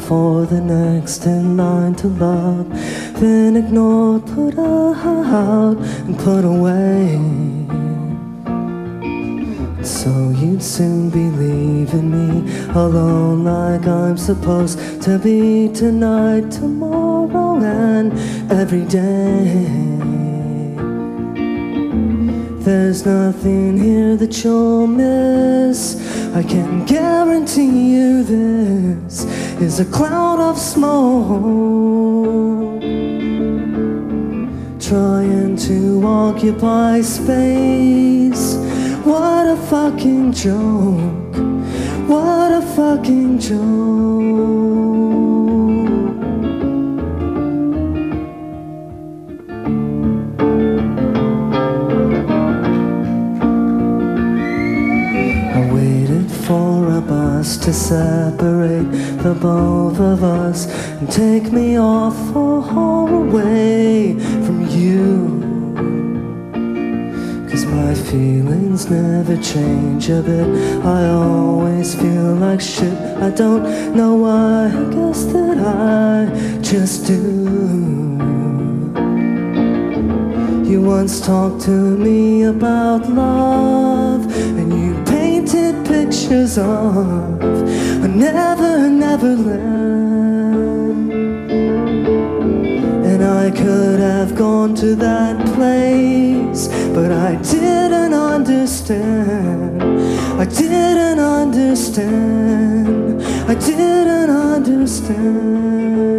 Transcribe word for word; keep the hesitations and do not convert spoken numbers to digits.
for the next in line to love, then ignored, put out and put away. So you'd soon be leaving me alone like I'm supposed to be tonight, tomorrow and every day. There's nothing here that you'll miss. I can guarantee you this is a cloud of smoke trying to occupy space. What a fucking joke. What a fucking joke. For a bus to separate the both of us and take me off far away from you. Cause my feelings never change a bit. I always feel like shit. I don't know why, I guess that I just do. You once talked to me about love, and you painted pictures of a never, never land. And I could have gone to that place, but I didn't understand. I didn't understand. I didn't understand.